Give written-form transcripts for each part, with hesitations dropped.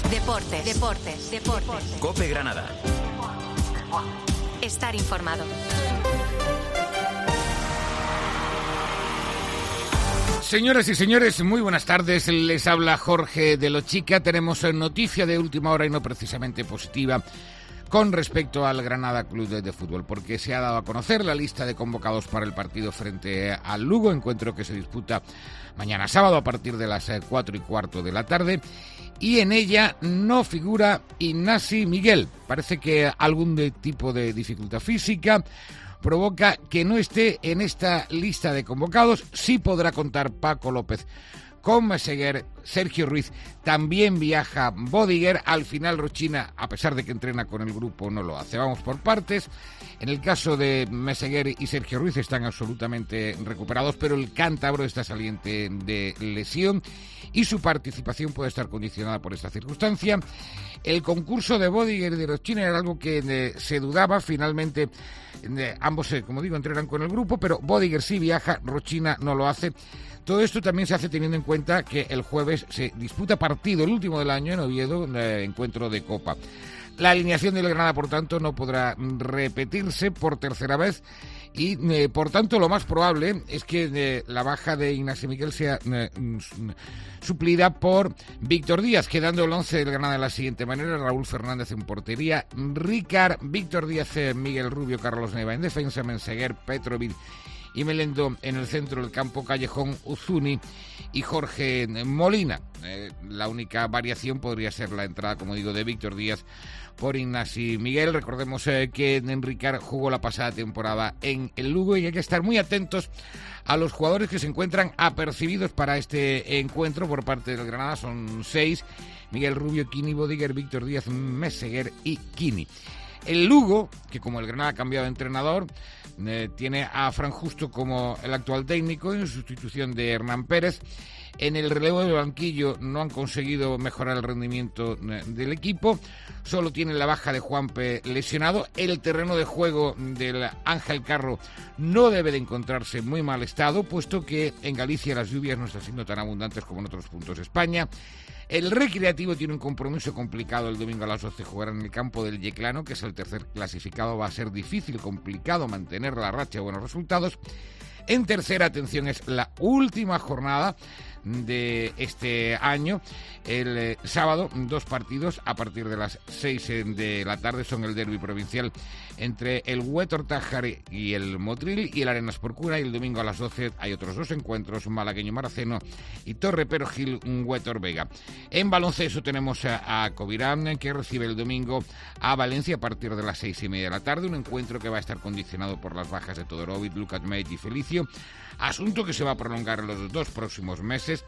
Deportes. COPE Granada. Estar informado. Señoras y señores, muy buenas tardes. Les habla Jorge de Lochica. Tenemos noticia de última hora y no precisamente positiva con respecto al Granada Club de Fútbol, porque se ha dado a conocer la lista de convocados para el partido frente al Lugo, encuentro que se disputa mañana sábado a partir de las 4:15 de la tarde, y en ella no figura Ignasi Miguel. Parece que algún tipo de dificultad física provoca que no esté en esta lista de convocados. Sí podrá contar Paco López con Meseguer, Sergio Ruiz, también viaja Bodiger. Al final Rochina, a pesar de que entrena con el grupo, no lo hace. Vamos por partes. En el caso de Meseguer y Sergio Ruiz están absolutamente recuperados, pero el cántabro está saliente de lesión y su participación puede estar condicionada por esta circunstancia. El concurso de Bodiger y de Rochina era algo que se dudaba. Finalmente ambos, como digo, entrenan con el grupo, pero Bodiger sí viaja, Rochina no lo hace. Todo esto también se hace teniendo en cuenta que el jueves se disputa partido, el último del año, en Oviedo, encuentro de Copa. La alineación del Granada, por tanto, no podrá repetirse por tercera vez y, por tanto, lo más probable es que la baja de Ignasi Miguel sea suplida por Víctor Díaz, quedando el 11 del Granada de la siguiente manera: Raúl Fernández en portería, Ricard, Víctor Díaz, Miguel Rubio, Carlos Neva en defensa, Menseguer, Petrovic y Melendo en el centro del campo, Callejón, Uzuni y Jorge Molina. La única variación podría ser la entrada, como digo, de Víctor Díaz por Ignasi Miguel. Recordemos que Ricard jugó la pasada temporada en el Lugo y hay que estar muy atentos a los jugadores que se encuentran apercibidos para este encuentro por parte del Granada. Son 6: Miguel Rubio, Kini, Bodiger, Víctor Díaz, Meseguer y Kini. El Lugo, que como el Granada ha cambiado de entrenador, tiene a Fran Justo como el actual técnico en sustitución de Hernán Pérez. En el relevo del banquillo no han conseguido mejorar el rendimiento del equipo. Solo tienen la baja de Juanpe lesionado. El terreno de juego del Ángel Carro no debe de encontrarse en muy mal estado, puesto que en Galicia las lluvias no están siendo tan abundantes como en otros puntos de España. El Recreativo tiene un compromiso complicado el domingo a las 12. Jugará en el campo del Yeclano, que es el tercer clasificado. Va a ser difícil, complicado mantener la racha de buenos resultados. En tercera, atención, es la última jornada de este año. El sábado, 2 partidos a partir de las 6 de la tarde. Son el derbi provincial entre el Huétor Tájar y el Motril y el Arenas Porcuna. Y el domingo a las 12 hay otros 2 encuentros: Malagueño Maraceno y Torre Perogil Huétor Vega. En baloncesto tenemos a Covirán, que recibe el domingo a Valencia a partir de las 6:30 de la tarde. Un encuentro que va a estar condicionado por las bajas de Todorovic, Lukat Mate y Felicio. Asunto que se va a prolongar en los 2 próximos meses.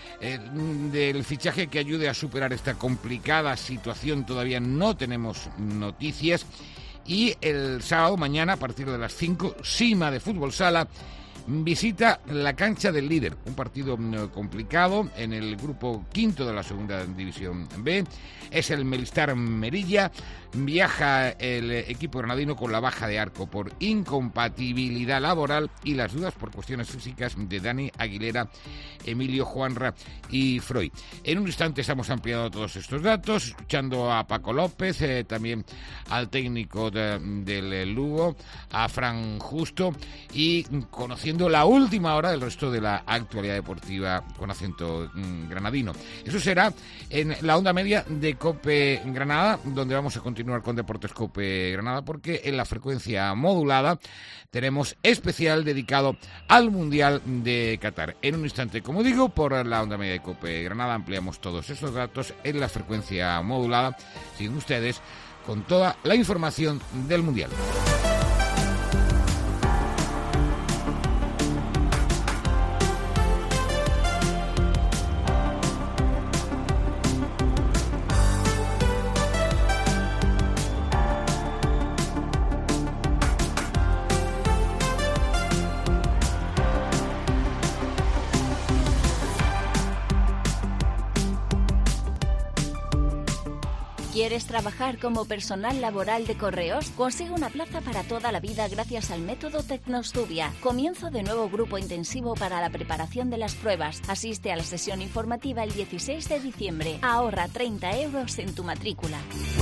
Del fichaje que ayude a superar esta complicada situación todavía no tenemos noticias. Y el sábado, mañana, a partir de las 5, Sima de Fútbol Sala visita la cancha del líder. Un partido complicado en el grupo quinto de la segunda división B. Es el Melistar Merilla. Viaja el equipo granadino con la baja de Arco por incompatibilidad laboral y las dudas por cuestiones físicas de Dani Aguilera, Emilio Juanra y Freud. En un instante estamos ampliando todos estos datos, escuchando a Paco López, también al técnico del Lugo, a Fran Justo, y conociendo la última hora del resto de la actualidad deportiva con acento granadino. Eso será en la onda media de COPE Granada, donde vamos a continuar con Deportes COPE Granada, porque en la frecuencia modulada tenemos especial dedicado al Mundial de Qatar. En un instante, como digo, por la onda media de COPE Granada ampliamos todos esos datos en la frecuencia modulada. Siguen ustedes con toda la información del Mundial. ¿Quieres trabajar como personal laboral de correos? Consigue una plaza para toda la vida gracias al método Tecnostudia. Comienzo de nuevo grupo intensivo para la preparación de las pruebas. Asiste a la sesión informativa el 16 de diciembre. Ahorra 30 euros en tu matrícula.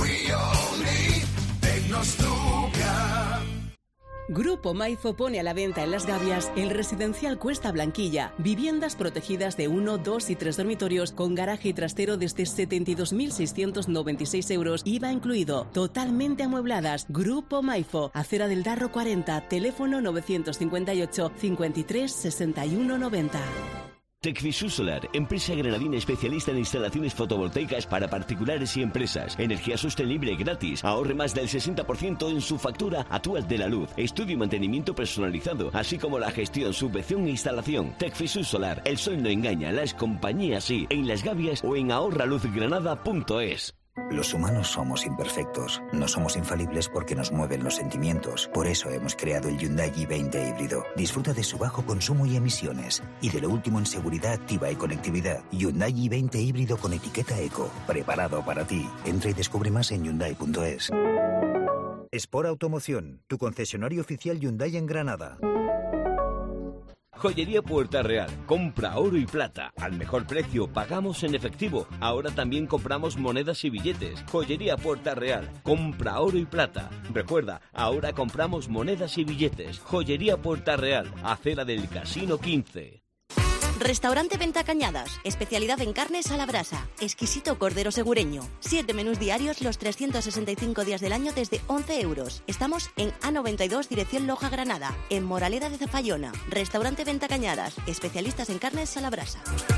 Grupo Maifo pone a la venta en Las Gavias el residencial Cuesta Blanquilla. Viviendas protegidas de 1, 2 y 3 dormitorios con garaje y trastero desde 72.696 euros, IVA incluido. Totalmente amuebladas. Grupo Maifo, Acera del Darro 40, teléfono 958 53 61 90. Tecvisus Solar, empresa granadina especialista en instalaciones fotovoltaicas para particulares y empresas. Energía sostenible gratis. Ahorre más del 60% en su factura actual de la luz. Estudio y mantenimiento personalizado, así como la gestión, subvención e instalación. Tecvisus Solar, el sol no engaña, las compañías sí. En Las Gavias o en ahorraluzgranada.es. Los humanos somos imperfectos, no somos infalibles porque nos mueven los sentimientos. Por eso hemos creado el Hyundai i20 híbrido. Disfruta de su bajo consumo y emisiones. Y de lo último en seguridad activa y conectividad. Hyundai i20 híbrido con etiqueta Eco. Preparado para ti. Entra y descubre más en Hyundai.es. Sport Automoción, tu concesionario oficial Hyundai en Granada. Joyería Puerta Real. Compra oro y plata. Al mejor precio, pagamos en efectivo. Ahora también compramos monedas y billetes. Joyería Puerta Real. Compra oro y plata. Recuerda, ahora compramos monedas y billetes. Joyería Puerta Real. Acera del Casino 15. Restaurante Ventacañadas, especialidad en carnes a la brasa, exquisito cordero segureño, 7 menús diarios los 365 días del año desde 11 euros. Estamos en A92, dirección Loja, Granada, en Moraleda de Zafallona. Restaurante Ventacañadas, especialistas en carnes a la brasa.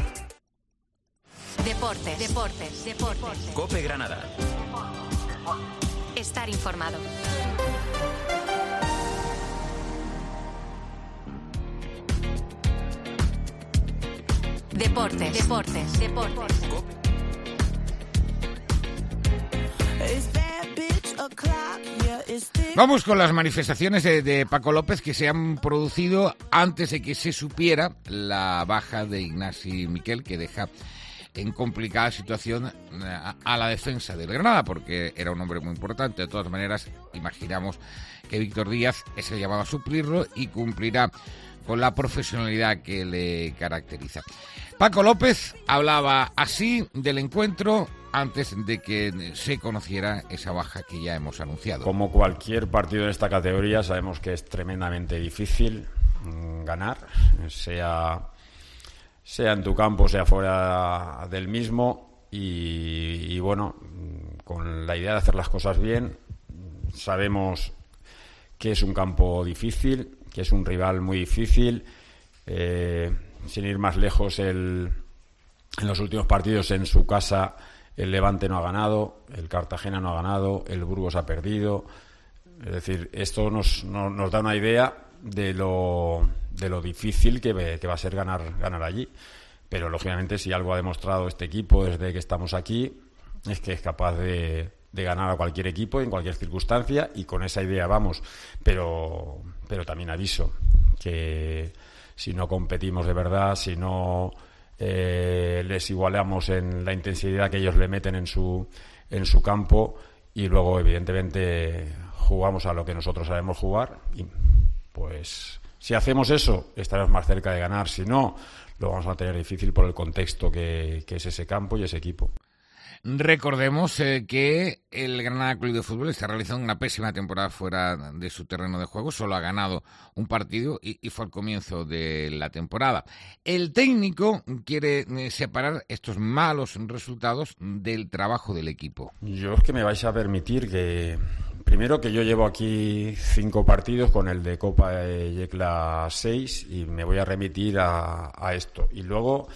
Deportes. COPE Granada. Estar informado. Deportes. Vamos con las manifestaciones de Paco López que se han producido antes de que se supiera la baja de Ignasi Miquel, que deja en complicada situación a la defensa del Granada, porque era un hombre muy importante. De todas maneras, imaginamos que Víctor Díaz es el llamado a suplirlo y cumplirá con la profesionalidad que le caracteriza. Paco López hablaba así del encuentro antes de que se conociera esa baja que ya hemos anunciado. Como cualquier partido de esta categoría, sabemos que es tremendamente difícil ganar, sea en tu campo, sea fuera del mismo, y bueno, con la idea de hacer las cosas bien. Sabemos que es un campo difícil, que es un rival muy difícil. Sin ir más lejos, en los últimos partidos en su casa el Levante no ha ganado, el Cartagena no ha ganado, el Burgos ha perdido. Es decir, esto nos da una idea de lo difícil que va a ser ganar allí. Pero lógicamente, si algo ha demostrado este equipo desde que estamos aquí, es que es capaz de ganar a cualquier equipo en cualquier circunstancia, y con esa idea vamos. Pero también aviso que si no competimos de verdad, si no les igualamos en la intensidad que ellos le meten en su campo, y luego evidentemente jugamos a lo que nosotros sabemos jugar, y pues si hacemos eso estaremos más cerca de ganar. Si no, lo vamos a tener difícil por el contexto que es ese campo y ese equipo. Recordemos que el Granada Club de Fútbol está realizando una pésima temporada fuera de su terreno de juego. Solo ha ganado un partido y fue al comienzo de la temporada. El técnico quiere separar estos malos resultados del trabajo del equipo. Yo es que me vais a permitir que... Primero, que yo llevo aquí 5 partidos, con el de Copa de Yecla 6, y me voy a remitir a esto. Y luego...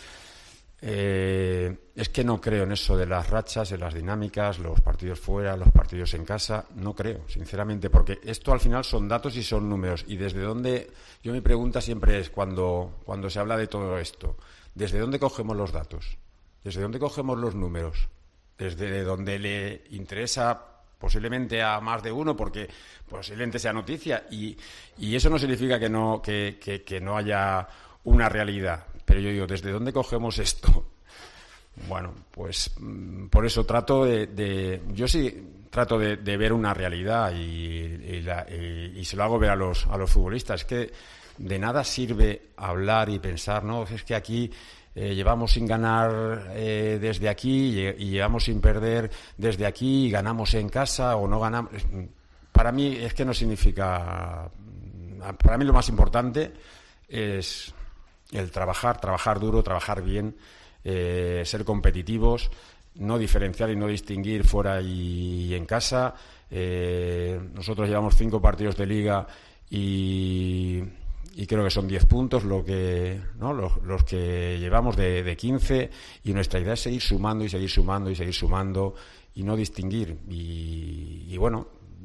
es que no creo en eso de las rachas, en las dinámicas, los partidos fuera, los partidos en casa. No creo, sinceramente, porque esto al final son datos y son números. Y desde dónde, yo mi pregunta siempre es, cuando se habla de todo esto, ¿desde dónde cogemos los datos? ¿Desde dónde cogemos los números? ¿Desde donde le interesa posiblemente a más de uno, porque posiblemente sea noticia? Y eso no significa que no haya una realidad. Pero yo digo, ¿desde dónde cogemos esto? Bueno, pues por eso trato yo sí trato de ver una realidad y se lo hago ver a los futbolistas. Es que de nada sirve hablar y pensar, no, es que aquí llevamos sin ganar desde aquí y llevamos sin perder desde aquí y ganamos en casa o no ganamos. Para mí es que no significa. Para mí lo más importante es el trabajar duro, trabajar bien, ser competitivos, no diferenciar y no distinguir fuera y en casa. Nosotros llevamos 5 partidos de liga y creo que son 10 puntos los que llevamos de 15, y nuestra idea es seguir sumando y seguir sumando y seguir sumando y no distinguir. Y bueno,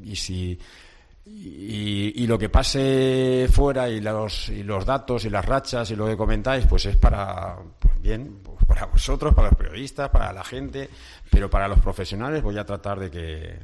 y lo que pase fuera y los datos y las rachas y lo que comentáis, pues es para para vosotros, para los periodistas, para la gente, pero para los profesionales voy a tratar de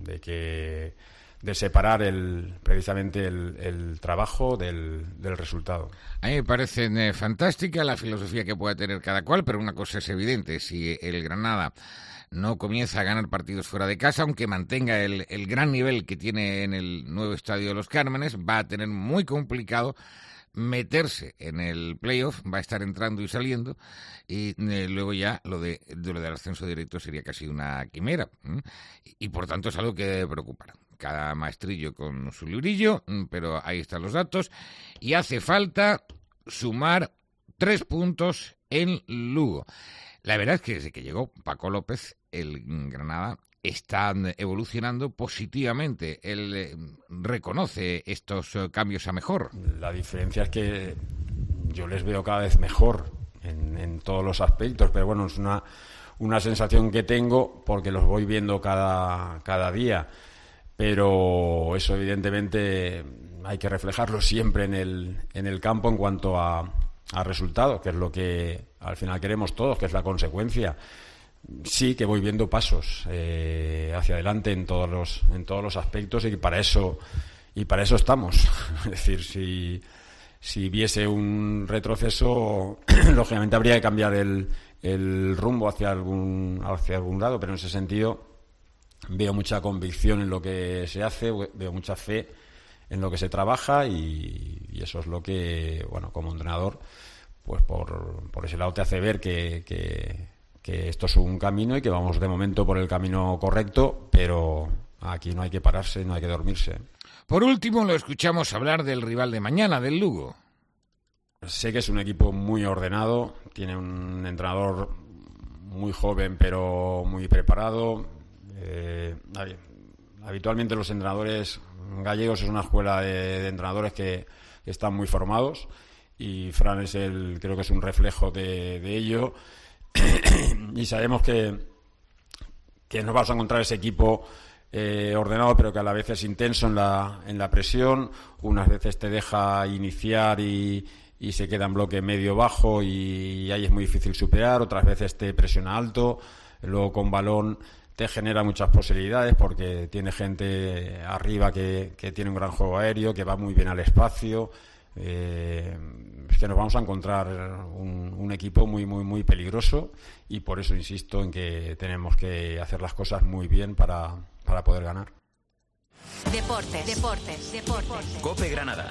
separar precisamente el trabajo del resultado. A mí me parece fantástica la filosofía que pueda tener cada cual, pero una cosa es evidente: si el Granada no comienza a ganar partidos fuera de casa, aunque mantenga el gran nivel que tiene en el nuevo Estadio de los Cármenes, va a tener muy complicado meterse en el playoff, va a estar entrando y saliendo, y luego ya lo del ascenso directo sería casi una quimera, y por tanto es algo que debe preocupar. Cada maestrillo con su librillo, pero ahí están los datos, y hace falta sumar 3 puntos en Lugo. La verdad es que desde que llegó Paco López, el Granada está evolucionando positivamente. Él reconoce estos cambios a mejor. La diferencia es que yo les veo cada vez mejor en todos los aspectos, pero bueno, es una sensación que tengo porque los voy viendo cada día. Pero eso evidentemente hay que reflejarlo siempre en el campo en cuanto a resultados, que es lo que al final queremos todos, que es la consecuencia. Sí que voy viendo pasos hacia adelante en todos los aspectos, y para eso estamos. Es decir, si viese un retroceso, lógicamente habría que cambiar el rumbo hacia algún lado, pero en ese sentido veo mucha convicción en lo que se hace, veo mucha fe en lo que se trabaja, y eso es lo que, bueno, como entrenador, pues por ese lado te hace ver que esto es un camino y que vamos de momento por el camino correcto, pero aquí no hay que pararse, no hay que dormirse. Por último, lo escuchamos hablar del rival de mañana, del Lugo. Sé que es un equipo muy ordenado, tiene un entrenador muy joven pero muy preparado. Habitualmente los entrenadores gallegos es una escuela de entrenadores que están muy formados, y Fran creo que es un reflejo de ello. Y sabemos que nos vamos a encontrar ese equipo ordenado, pero que a la vez es intenso en la presión. Unas veces te deja iniciar y se queda en bloque medio-bajo, y ahí es muy difícil superar. Otras veces te presiona alto, luego con balón te genera muchas posibilidades porque tiene gente arriba que tiene un gran juego aéreo, que va muy bien al espacio. Es que nos vamos a encontrar un equipo muy muy muy peligroso, y por eso insisto en que tenemos que hacer las cosas muy bien para poder ganar. Deportes. COPE Granada.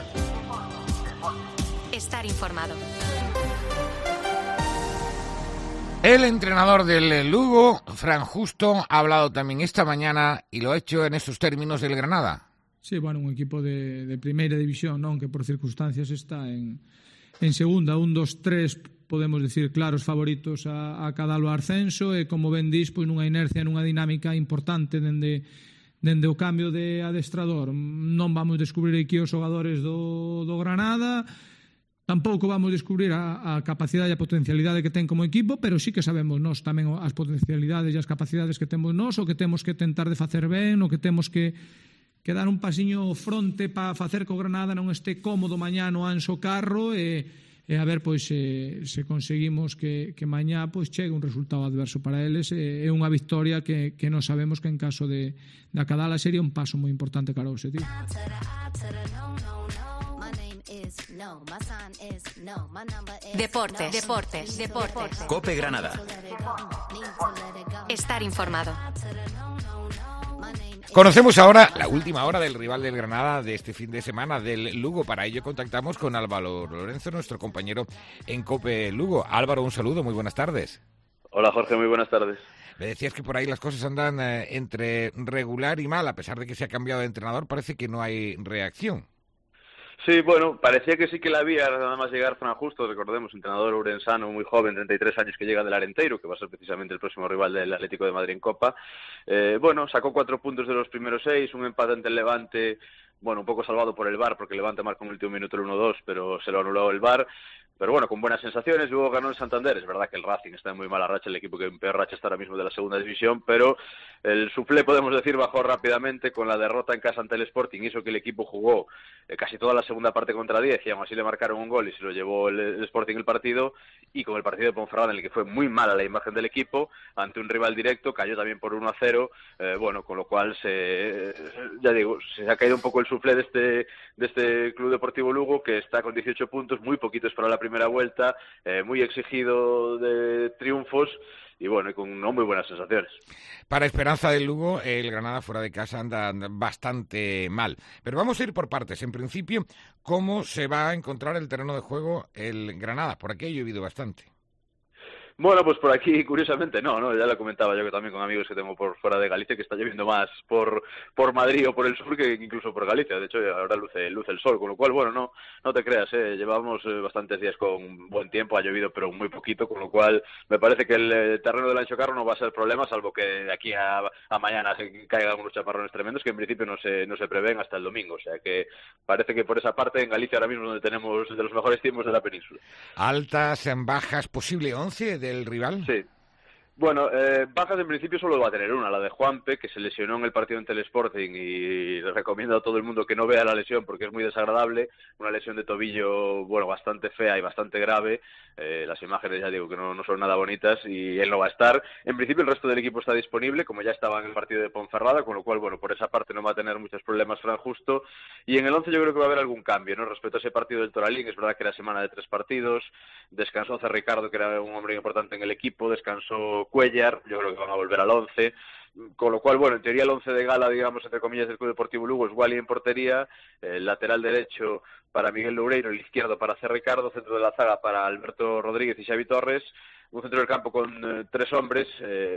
Estar informado. El entrenador del Lugo, Fran Justo, ha hablado también esta mañana, y lo ha hecho en estos términos del Granada. Sí, bueno, un equipo de primeira división, non, que por circunstancias está en segunda, 1, 2, 3, podemos decir, claros favoritos a cadalo ascenso, e como ben dis, pois nunha inercia, nunha dinámica importante dende o cambio de adestrador. Non vamos descubrir aquí os xogadores do Granada, tampouco vamos descubrir a capacidade e a potencialidade que ten como equipo, pero sí que sabemos nós tamén as potencialidades e as capacidades que temos nós, o que temos que tentar de facer ben, o que temos que dar un pasiño fronte para facer que o Granada non este cómodo mañá no Anxo Carro, e a ver pois se conseguimos que mañá pois chegue un resultado adverso para eles, é unha victoria que non sabemos que en caso de Cadala sería un paso moi importante cara ao objetivo. Deportes. COPE Granada. Estar informado. Conocemos ahora la última hora del rival del Granada de este fin de semana, del Lugo. Para ello contactamos con Álvaro Lorenzo, nuestro compañero en COPE Lugo. Álvaro, un saludo, muy buenas tardes. Hola Jorge, muy buenas tardes. Me decías que por ahí las cosas andan entre regular y mal, a pesar de que se ha cambiado de entrenador, parece que no hay reacción. Sí, bueno, parecía que sí que la había, nada más llegar Fran Justo, recordemos, entrenador urensano muy joven, 33 años, que llega del Arenteiro, que va a ser precisamente el próximo rival del Atlético de Madrid en Copa. Bueno, sacó 4 puntos de los primeros 6, un empate ante el Levante, bueno, un poco salvado por el VAR, porque el Levante marcó en el último minuto el 1-2, pero se lo anuló el VAR. Pero bueno, con buenas sensaciones. Luego ganó el Santander. Es verdad que el Racing está en muy mala racha, el equipo que en peor racha está ahora mismo de la segunda división, pero el suflé, podemos decir, bajó rápidamente con la derrota en casa ante el Sporting. Hizo que el equipo jugó casi toda la segunda parte contra 10 y aún así le marcaron un gol y se lo llevó el Sporting el partido. Y con el partido de Ponferrada, en el que fue muy mala la imagen del equipo, ante un rival directo, cayó también por 1-0, bueno, con lo cual ya digo, se ha caído un poco el suflé de este Club Deportivo Lugo, que está con 18 puntos, muy poquitos para la primera vuelta, muy exigido de triunfos y bueno, y con no muy buenas sensaciones. Para esperanza del Lugo, el Granada fuera de casa anda bastante mal. Pero vamos a ir por partes. En principio, ¿cómo se va a encontrar el terreno de juego el Granada? Por aquí ha llovido bastante. Bueno, pues por aquí, curiosamente, no, ya lo comentaba yo que también con amigos que tengo por fuera de Galicia, que está lloviendo más por Madrid o por el sur que incluso por Galicia. De hecho, ahora luce el sol, con lo cual, bueno, no te creas, llevamos bastantes días con buen tiempo, ha llovido pero muy poquito, con lo cual me parece que el terreno del Ancho Carro no va a ser problema, salvo que de aquí a mañana se caigan unos chaparrones tremendos que en principio no se prevén hasta el domingo. O sea que parece que por esa parte en Galicia ahora mismo donde tenemos de los mejores tiempos de la península. Altas, bajas, posible 11 del rival. Sí. Bueno, bajas en principio solo va a tener una, la de Juanpe, que se lesionó en el partido ante el Sporting y recomiendo a todo el mundo que no vea la lesión porque es muy desagradable, una lesión de tobillo, bueno, bastante fea y bastante grave, las imágenes ya digo que no son nada bonitas y él no va a estar. En principio el resto del equipo está disponible, como ya estaba en el partido de Ponferrada, con lo cual, bueno, por esa parte no va a tener muchos problemas Fran Justo, y en el 11 yo creo que va a haber algún cambio, ¿no? Respecto a ese partido del Toralín, es verdad que era semana de 3 partidos, descansó Zé Ricardo, que era un hombre importante en el equipo, descansó Cuellar, yo creo que van a volver al 11, con lo cual, bueno, en teoría el 11 de gala, digamos, entre comillas, del Club Deportivo Lugo es Wally en portería, el lateral derecho para Miguel Loureiro, el izquierdo para Zé Ricardo, centro de la zaga para Alberto Rodríguez y Xavi Torres, un centro del campo con 3 hombres,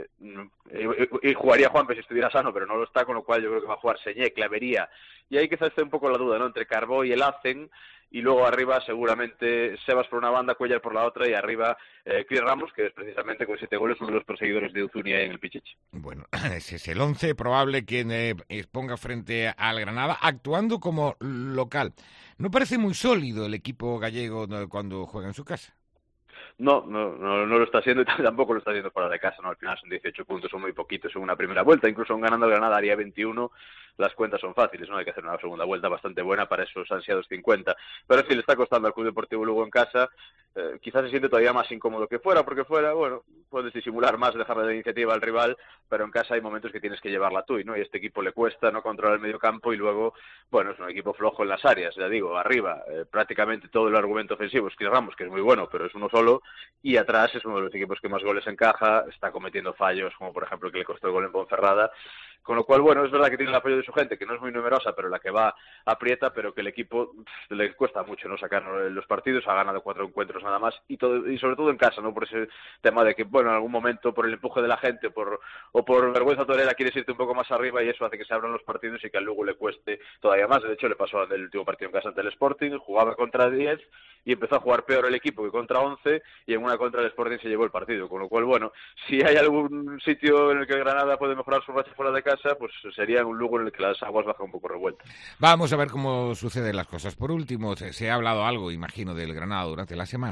y jugaría Juanpe si estuviera sano, pero no lo está, con lo cual yo creo que va a jugar Señé, Clavería, y ahí quizás esté un poco la duda, ¿no?, entre Carbó y el Hacen, y luego arriba seguramente Sebas por una banda, Cuellar por la otra, y arriba Cris Ramos, que es precisamente con 7 goles uno de los perseguidores de Uzunia en el Pichichi. Bueno, ese es el 11 probable que exponga frente al Granada, actuando como local. ¿No parece muy sólido el equipo gallego cuando juega en su casa? No lo está haciendo y tampoco lo está haciendo fuera de casa, ¿no? Al final son 18 puntos, son muy poquitos en una primera vuelta, incluso ganando el Granada haría 21, las cuentas son fáciles, ¿no? Hay que hacer una segunda vuelta bastante buena para esos ansiados 50, pero sí le está costando al Club Deportivo Lugo en casa, quizás se siente todavía más incómodo que fuera, porque fuera, bueno, puedes disimular más, dejarle la iniciativa al rival, pero en casa hay momentos que tienes que llevarla tú, ¿no? Y a este equipo le cuesta no controlar el medio campo y luego, bueno, es un equipo flojo en las áreas, ya digo, arriba, prácticamente todo el argumento ofensivo es Cris Ramos, que es muy bueno, pero es uno solo, y atrás es uno de los equipos que más goles encaja, está cometiendo fallos, como por ejemplo el que le costó el gol en Ponferrada, con lo cual, bueno, es verdad que tiene el apoyo de su gente, que no es muy numerosa, pero la que va aprieta, pero que el equipo le cuesta mucho no sacar los partidos, ha ganado 4 encuentros nada más, y sobre todo en casa, ¿no? Por ese tema de que, bueno, en algún momento por el empuje de la gente o por vergüenza torera quieres irte un poco más arriba y eso hace que se abran los partidos y que al Lugo le cueste todavía más. De hecho, le pasó el último partido en casa ante el Sporting, jugaba contra 10 y empezó a jugar peor el equipo que contra 11 y en una contra el Sporting se llevó el partido, con lo cual, bueno, si hay algún sitio en el que Granada puede mejorar su racha fuera de casa, pues sería un Lugo en el que las aguas bajan un poco revueltas. Vamos a ver cómo suceden las cosas. Por último, se ha hablado algo, imagino, del Granada durante la semana.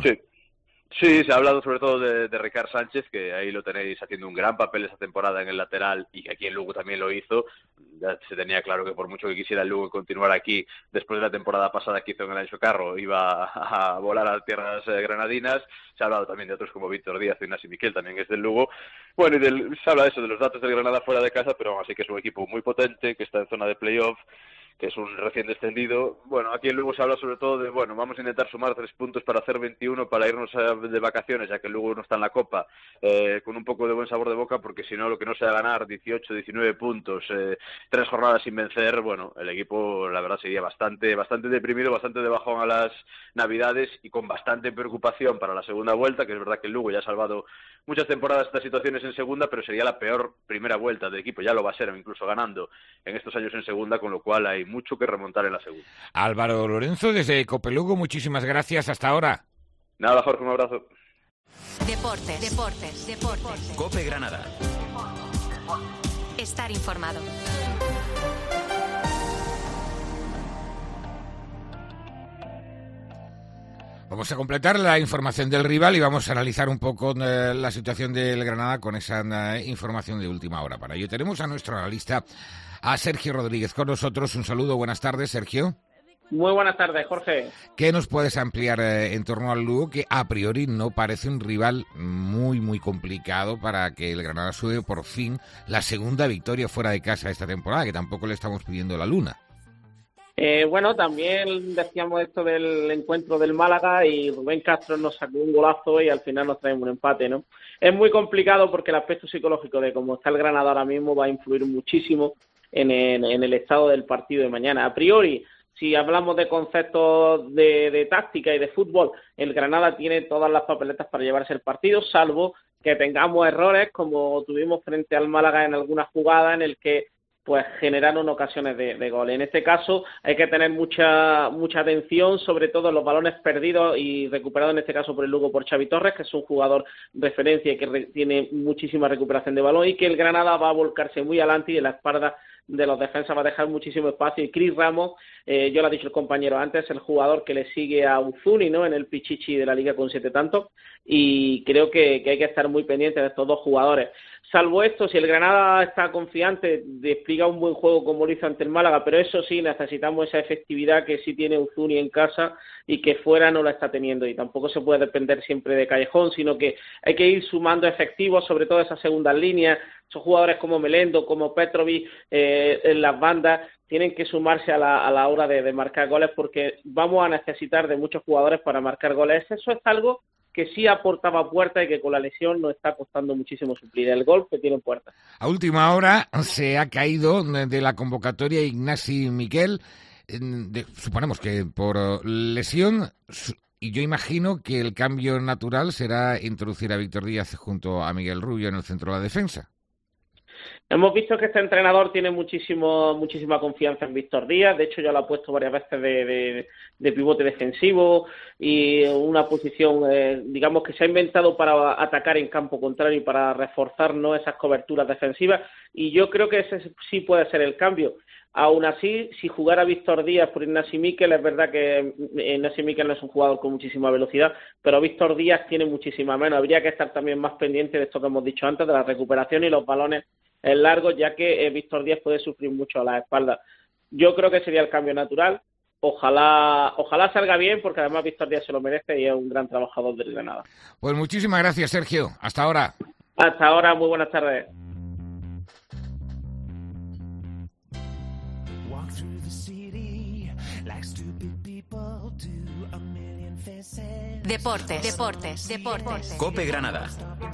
Sí, se ha hablado sobre todo de Ricard Sánchez, que ahí lo tenéis haciendo un gran papel esta temporada en el lateral y que aquí en Lugo también lo hizo. Ya se tenía claro que por mucho que quisiera el Lugo continuar aquí, después de la temporada pasada que hizo en el Ancho Carro, iba a volar a tierras granadinas. Se ha hablado también de otros como Víctor Díaz y Ignasi Miquel, también que es del Lugo. Bueno, y se habla de eso, de los datos del Granada fuera de casa, pero aún así que es un equipo muy potente, que está en zona de playoff, que es un recién descendido. Bueno, aquí en Lugo se habla sobre todo de, bueno, vamos a intentar sumar 3 puntos para hacer 21 para irnos de vacaciones, ya que Lugo no está en la Copa, con un poco de buen sabor de boca, porque si no, lo que no sea ganar 18, 19 puntos, 3 jornadas sin vencer, bueno, el equipo la verdad sería bastante deprimido, bastante de bajón a las Navidades y con bastante preocupación para la segunda vuelta, que es verdad que el Lugo ya ha salvado muchas temporadas estas situaciones en segunda, pero sería la peor primera vuelta del equipo, ya lo va a ser, incluso ganando en estos años en segunda, con lo cual hay mucho que remontar en la segunda. Álvaro Lorenzo, desde Copelugo, muchísimas gracias, hasta ahora. Nada, Jorge, un abrazo. Deportes. Cope Granada. Estar informado. Vamos a completar la información del rival y vamos a analizar un poco la situación del Granada con esa información de última hora. Para ello tenemos a nuestro analista, a Sergio Rodríguez, con nosotros. Un saludo, buenas tardes, Sergio. Muy buenas tardes, Jorge. ¿Qué nos puedes ampliar en torno al Lugo, que a priori no parece un rival muy complicado para que el Granada sube por fin la segunda victoria fuera de casa esta temporada, que tampoco le estamos pidiendo la luna? Bueno, también decíamos esto del encuentro del Málaga y Rubén Castro nos sacó un golazo y al final nos traemos un empate, ¿no? Es muy complicado porque el aspecto psicológico de cómo está el Granada ahora mismo va a influir muchísimo en el estado del partido de mañana. A priori, si hablamos de conceptos de táctica y de fútbol, el Granada tiene todas las papeletas para llevarse el partido, salvo que tengamos errores como tuvimos frente al Málaga en alguna jugada en el que pues generaron ocasiones de gol. En este caso hay que tener mucha atención, sobre todo en los balones perdidos y recuperados en este caso por el Lugo por Xavi Torres, que es un jugador referencia y que tiene muchísima recuperación de balón, y que el Granada va a volcarse muy adelante y en la espalda de los defensas va a dejar muchísimo espacio. Y Cris Ramos, yo lo ha dicho el compañero antes, el jugador que le sigue a Uzuni, ¿no?, en el Pichichi de la Liga con 7 tantos, y creo que hay que estar muy pendiente de estos dos jugadores. Salvo esto, si el Granada está confiante, despliega un buen juego como lo hizo ante el Málaga, pero eso sí, necesitamos esa efectividad que sí tiene Uzuni en casa y que fuera no la está teniendo, y tampoco se puede depender siempre de Callejón, sino que hay que ir sumando efectivos, sobre todo esas segundas líneas. Esos jugadores como Melendo, como Petrovic, en las bandas, tienen que sumarse a la hora de marcar goles, porque vamos a necesitar de muchos jugadores para marcar goles. Eso es algo que sí aportaba Puerta y que con la lesión nos está costando muchísimo suplir. El gol que tiene Puerta. A última hora se ha caído de la convocatoria Ignasi Miquel, suponemos que por lesión, y yo imagino que el cambio natural será introducir a Víctor Díaz junto a Miguel Rubio en el centro de la defensa. Hemos visto que este entrenador tiene muchísima confianza en Víctor Díaz. De hecho, ya lo ha puesto varias veces de pivote defensivo, y una posición, digamos, que se ha inventado para atacar en campo contrario y para reforzar, ¿no?, esas coberturas defensivas. Y yo creo que ese sí puede ser el cambio. Aún así, si jugara Víctor Díaz por Ignasi Miquel, es verdad que Ignasi Miquel no es un jugador con muchísima velocidad, pero Víctor Díaz tiene muchísima menos. Habría que estar también más pendiente de esto que hemos dicho antes, de la recuperación y los balones largos, ya que Víctor Díaz puede sufrir mucho a la espalda. Yo creo que sería el cambio natural. Ojalá salga bien, porque además Víctor Díaz se lo merece y es un gran trabajador del Granada. Pues muchísimas gracias, Sergio. Hasta ahora. Hasta ahora, muy buenas tardes. Deportes. Cope Granada.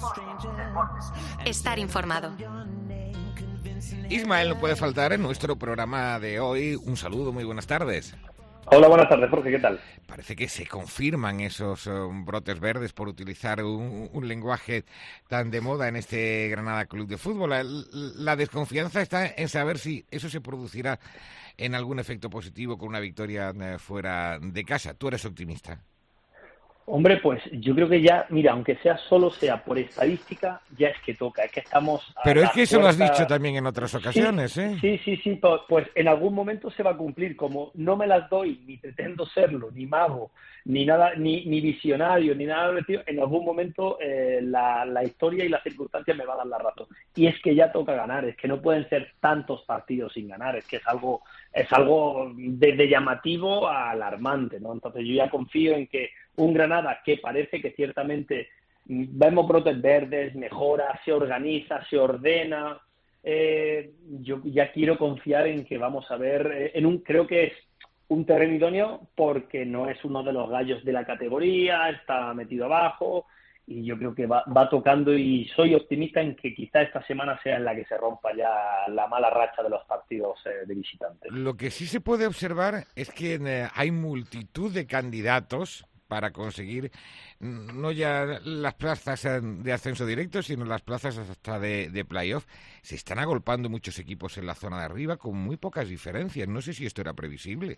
Estar informado. Ismael no puede faltar en nuestro programa de hoy. Un saludo, muy buenas tardes. Hola, buenas tardes, Jorge, ¿qué tal? Parece que se confirman esos brotes verdes, por utilizar un lenguaje tan de moda en este Granada Club de Fútbol. La desconfianza está en saber si eso se producirá en algún efecto positivo con una victoria fuera de casa. ¿Tú eres optimista? Hombre, pues yo creo que ya, mira, aunque solo sea por estadística, ya es que toca, es que estamos... Pero es que eso lo has dicho también en otras ocasiones, sí, ¿eh? Sí, pues en algún momento se va a cumplir. Como no me las doy, ni pretendo serlo, ni mago, ni nada, ni visionario, ni nada divertido, en algún momento la historia y las circunstancias me van a dar la razón. Y es que ya toca ganar, es que no pueden ser tantos partidos sin ganar, es que es algo desde llamativo a alarmante, ¿no? Entonces yo ya confío en que un Granada que parece que ciertamente vemos brotes verdes, mejora, se organiza, se ordena, yo ya quiero confiar en que vamos a ver, creo que es un terreno idóneo porque no es uno de los gallos de la categoría, está metido abajo y yo creo que va tocando, y soy optimista en que quizá esta semana sea en la que se rompa ya la mala racha de los partidos de visitantes. Lo que sí se puede observar es que hay multitud de candidatos para conseguir no ya las plazas de ascenso directo, sino las plazas hasta de playoff. Se están agolpando muchos equipos en la zona de arriba con muy pocas diferencias. No sé si esto era previsible.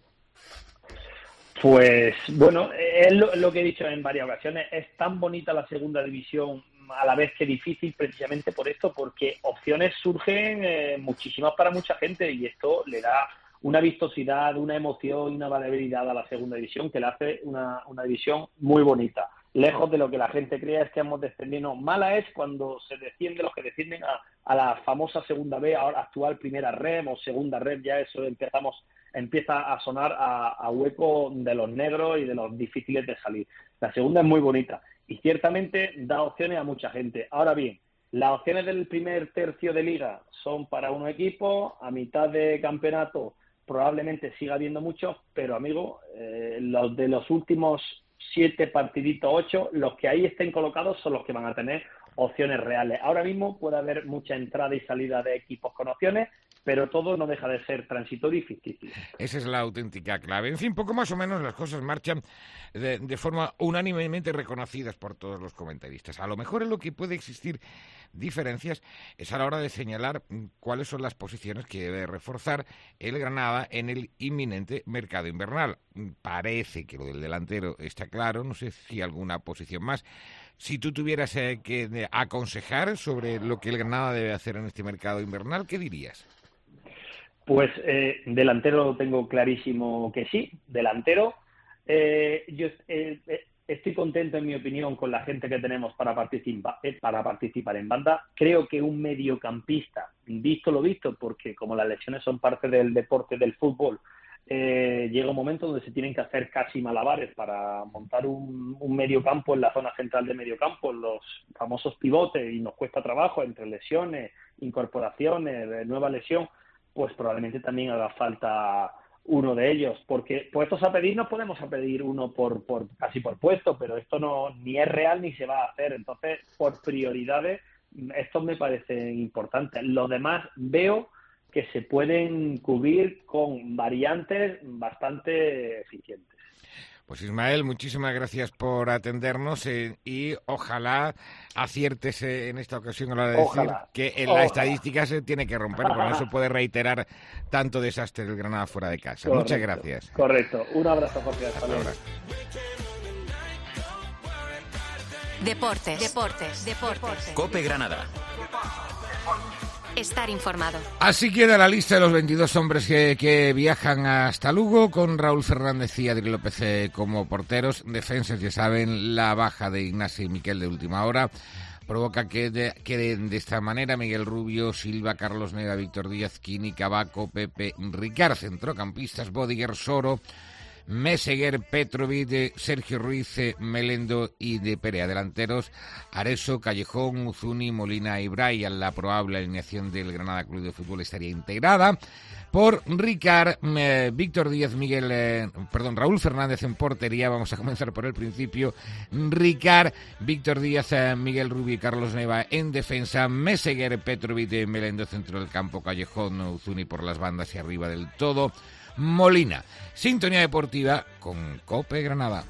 Pues bueno, es lo que he dicho en varias ocasiones. Es tan bonita la segunda división, a la vez que difícil, precisamente por esto, porque opciones surgen muchísimas para mucha gente, y esto le da una vistosidad, una emoción y una variabilidad a la segunda división que le hace una división muy bonita. Lejos de lo que la gente cree es que hemos descendido. Mala es cuando se desciende los que descienden a la famosa segunda B, ahora actual primera red o segunda red, ya eso empieza a sonar a hueco de los negros y de los difíciles de salir. La segunda es muy bonita y ciertamente da opciones a mucha gente. Ahora bien, las opciones del primer tercio de liga son para un equipo, a mitad de campeonato probablemente siga habiendo muchos, pero amigo, los de los últimos 7 partiditos, 8, los que ahí estén colocados son los que van a tener opciones reales. Ahora mismo puede haber mucha entrada y salida de equipos con opciones, pero todo no deja de ser transitorio y ficticio. Esa es la auténtica clave. En fin, poco más o menos las cosas marchan de forma unánimemente reconocidas por todos los comentaristas. A lo mejor en lo que puede existir diferencias es a la hora de señalar cuáles son las posiciones que debe reforzar el Granada en el inminente mercado invernal. Parece que lo del delantero está claro, no sé si alguna posición más. Si tú tuvieras que aconsejar sobre lo que el Granada debe hacer en este mercado invernal, ¿qué dirías? Pues delantero lo tengo clarísimo que sí, delantero. Yo estoy contento, en mi opinión, con la gente que tenemos para participar en banda. Creo que un mediocampista, visto lo visto, porque como las lesiones son parte del deporte del fútbol, llega un momento donde se tienen que hacer casi malabares para montar un mediocampo en la zona central de mediocampo, los famosos pivotes, y nos cuesta trabajo entre lesiones, incorporaciones, nueva lesión. Pues probablemente también haga falta uno de ellos, porque puestos a pedir nos podemos a pedir uno casi por puesto, pero esto ni es real ni se va a hacer. Entonces, por prioridades, estos me parecen importantes. Los demás veo que se pueden cubrir con variantes bastante eficientes. Pues Ismael, muchísimas gracias por atendernos y ojalá aciertes en esta ocasión a la de decir que la estadística se tiene que romper, porque no se puede reiterar tanto desastre del Granada fuera de casa. Correcto, muchas gracias. Correcto. Un abrazo, Jorge. Hasta luego. Deportes. COPE Granada. Estar informado. Así queda la lista de los 22 hombres que viajan hasta Lugo, con Raúl Fernández y Adri López como porteros. Defensas, ya saben, la baja de Ignacio y Miquel de última hora provoca que queden de esta manera Miguel Rubio, Silva, Carlos Neva, Víctor Díaz, Quini, Cavaco, Pepe, Ricard. Centrocampistas, Bodiger, Soro, Meseguer, Petrovic, Sergio Ruiz, Melendo y de Perea. Delanteros, Areso, Callejón, Uzuni, Molina y Brian. La probable alineación del Granada Club de Fútbol estaría integrada por Ricard, Víctor Díaz, Raúl Fernández en portería. Vamos a comenzar por el principio. Ricard, Víctor Díaz, Miguel Rubio y Carlos Neva en defensa. Meseguer, Petrovic, Melendo centro del campo. Callejón, Uzuni por las bandas y arriba del todo Molina. Sintonía deportiva con COPE Granada.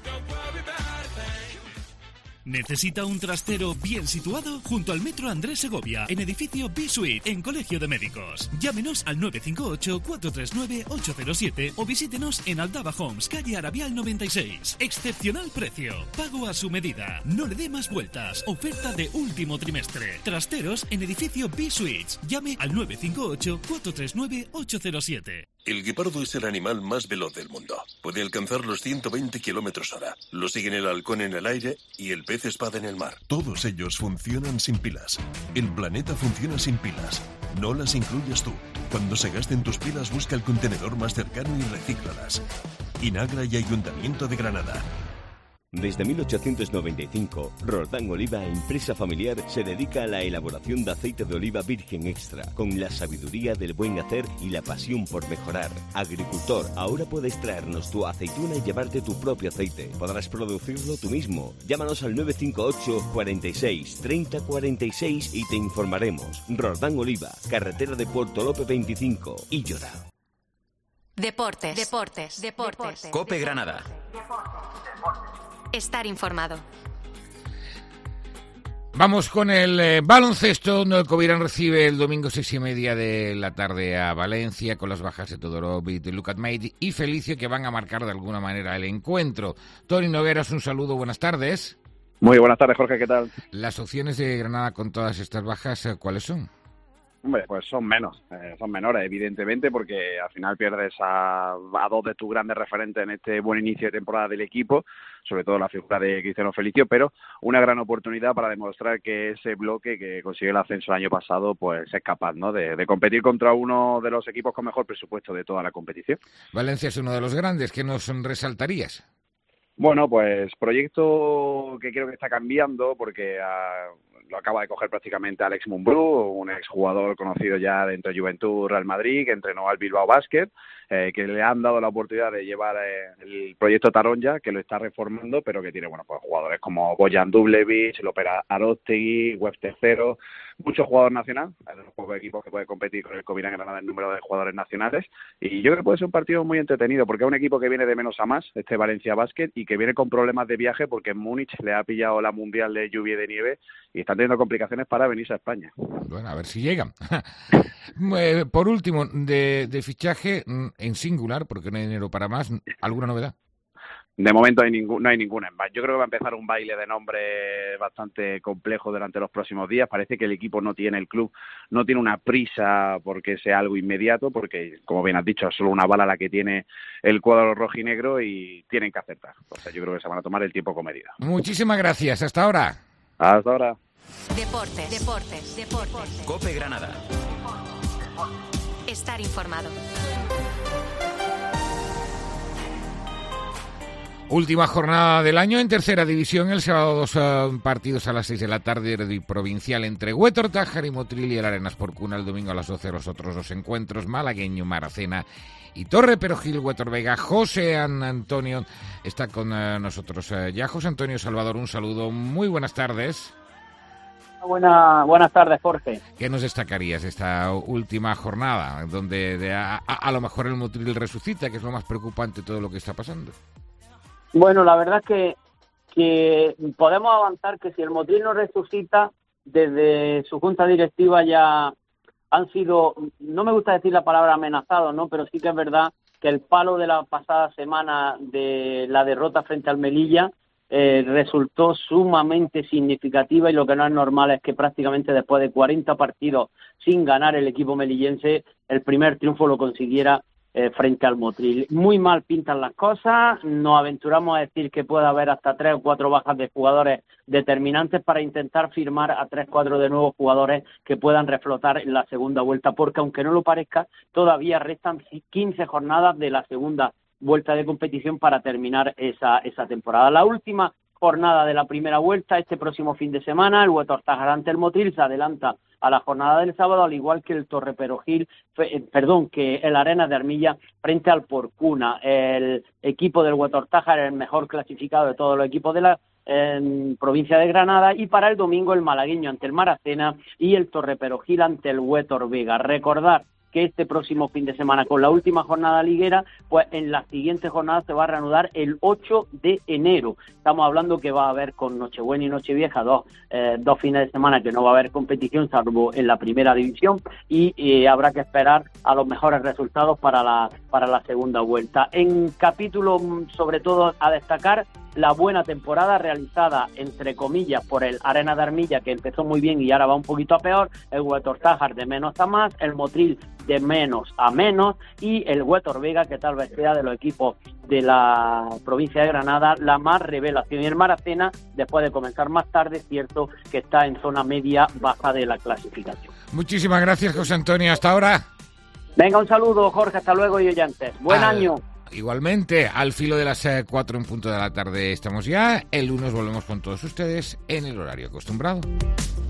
¿Necesita un trastero bien situado? Junto al Metro Andrés Segovia, en edificio B-Suite, en Colegio de Médicos. Llámenos al 958-439-807 o visítenos en Aldaba Homes, calle Arabial 96. Excepcional precio. Pago a su medida. No le dé más vueltas. Oferta de último trimestre. Trasteros en edificio B-Suites. Llame al 958-439-807. El guepardo es el animal más veloz del mundo. Puede alcanzar los 120 km/h. Lo siguen el halcón en el aire y el pez espada en el mar. Todos ellos funcionan sin pilas. El planeta funciona sin pilas. No las incluyas tú. Cuando se gasten tus pilas, busca el contenedor más cercano y recíclalas. Inagra y Ayuntamiento de Granada. Desde 1895, Roldán Oliva, empresa familiar, se dedica a la elaboración de aceite de oliva virgen extra, con la sabiduría del buen hacer y la pasión por mejorar. Agricultor, ahora puedes traernos tu aceituna y llevarte tu propio aceite. Podrás producirlo tú mismo. Llámanos al 958 46 30 46 y te informaremos. Roldán Oliva, carretera de Puerto Lope 25, Illora. Deportes. COPE Granada. Estar informado. Vamos con el baloncesto. Covirán recibe el domingo 6:30 de la tarde a Valencia, con las bajas de Todorovic, Lukat Maidi y Felicio, que van a marcar de alguna manera el encuentro. Toni Nogueras, un saludo, buenas tardes. Muy buenas tardes, Jorge, ¿qué tal? Las opciones de Granada con todas estas bajas, ¿cuáles son? Hombre, pues son menores, evidentemente, porque al final pierdes a dos de tus grandes referentes en este buen inicio de temporada del equipo, sobre todo la figura de Cristiano Felicio, pero una gran oportunidad para demostrar que ese bloque que consiguió el ascenso el año pasado, pues es capaz, ¿no?, de competir contra uno de los equipos con mejor presupuesto de toda la competición. Valencia es uno de los grandes. ¿Qué nos resaltarías? Bueno, pues proyecto que creo que está cambiando porque lo acaba de coger prácticamente Alex Mumbrú, un exjugador conocido ya dentro de Juventud Real Madrid, que entrenó al Bilbao Basket, que le han dado la oportunidad de llevar el proyecto Taronja, que lo está reformando, pero que tiene pues jugadores como Bojan Dublevic, López Aróstegui, Web Tercero, muchos jugadores nacionales, de los pocos equipos que puede competir con el Covirán Granada en número de jugadores nacionales, y yo creo que puede ser un partido muy entretenido, porque es un equipo que viene de menos a más, este Valencia Basket, y que viene con problemas de viaje porque en Múnich le ha pillado la Mundial de lluvia y de nieve y están teniendo complicaciones para venirse a España. Bueno, a ver si llegan. Por último, de fichaje en singular, porque no hay dinero para más, ¿alguna novedad? De momento no hay ninguna. Yo creo que va a empezar un baile de nombre bastante complejo durante los próximos días. Parece que el equipo el club no tiene una prisa porque sea algo inmediato, porque, como bien has dicho, es solo una bala la que tiene el cuadro rojinegro y tienen que acertar. Entonces yo creo que se van a tomar el tiempo con medida. Muchísimas gracias. Hasta ahora. Hasta ahora. Deportes. COPE Granada. Estar informado. Última jornada del año en tercera división. El sábado 2 partidos a las 6 de la tarde provincial entre Huétor Tájar y Motril y el Arenas Porcuna. El domingo a las 12 los otros dos encuentros, malagueño, Maracena y Torre Perojil, Huétor Vega. José Antonio está con nosotros ya. José Antonio Salvador, un saludo, muy buenas tardes. Buenas tardes, Jorge. ¿Qué nos destacarías de esta última jornada, donde a lo mejor el Motril resucita, que es lo más preocupante de todo lo que está pasando? Bueno, la verdad es que podemos avanzar que si el Motril no resucita, desde su junta directiva ya han sido, no me gusta decir la palabra amenazados, ¿no?, pero sí que es verdad que el palo de la pasada semana de la derrota frente al Melilla resultó sumamente significativa, y lo que no es normal es que prácticamente después de 40 partidos sin ganar el equipo melillense, el primer triunfo lo consiguiera frente al Motril. Muy mal pintan las cosas, nos aventuramos a decir que puede haber hasta 3 o 4 bajas de jugadores determinantes para intentar firmar a 3-4 de nuevos jugadores que puedan reflotar en la segunda vuelta, porque aunque no lo parezca, todavía restan 15 jornadas de la segunda vuelta de competición para terminar esa temporada. La última jornada de la primera vuelta, este próximo fin de semana, el Huétor Tájar ante el Motril se adelanta a la jornada del sábado, al igual que el Torre Perojil, que el Arenas de Armilla frente al Porcuna. El equipo del Huétor Tájar es el mejor clasificado de todos los equipos de la provincia de Granada, y para el domingo el malagueño ante el Maracena y el Torre Perojil ante el Huétor Vega. Recordar que este próximo fin de semana, con la última jornada liguera, pues en la siguiente jornada se va a reanudar el 8 de enero. Estamos hablando que va a haber con Nochebuena y Nochevieja dos fines de semana que no va a haber competición, salvo en la primera división, y habrá que esperar a los mejores resultados para la segunda vuelta. En capítulo, sobre todo, a destacar la buena temporada realizada, entre comillas, por el Arenas de Armilla, que empezó muy bien y ahora va un poquito a peor, el Huétor Tájar de menos a más, el Motril de menos a menos, y el Huétor Vega, que tal vez sea de los equipos de la provincia de Granada la más revelación, y el Maracena, después de comenzar más tarde, es cierto que está en zona media baja de la clasificación. Muchísimas gracias, José Antonio, hasta ahora. Venga, un saludo, Jorge, hasta luego, y oyentes. Buen año. Igualmente, al filo de las 4 en punto de la tarde estamos ya. El lunes volvemos con todos ustedes en el horario acostumbrado.